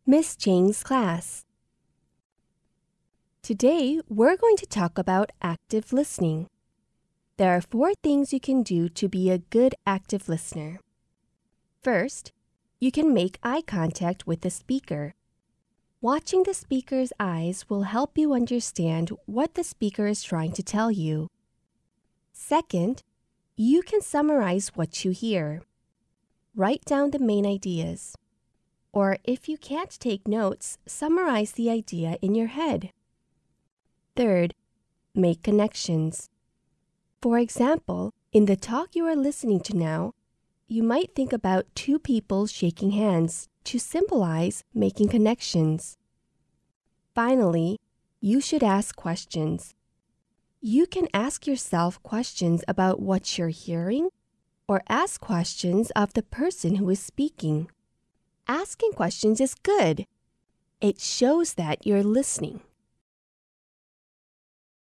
Miss Chang's class. Today, we're going to talk about active listening. There are 4 things you can do to be a good active listener. First, you can make eye contact with the speaker. Watching the speaker's eyes will help you understand what the speaker is trying to tell you. Second, you can summarize what you hear. Write down the main ideas. Or if you can't take notes, summarize the idea in your head. Third, make connections. For example, in the talk you are listening to now, you might think about 2 people shaking hands to symbolize making connections. Finally, you should ask questions. You can ask yourself questions about what you're hearing, or ask questions of the person who is speaking. Asking questions is good. It shows that you're listening.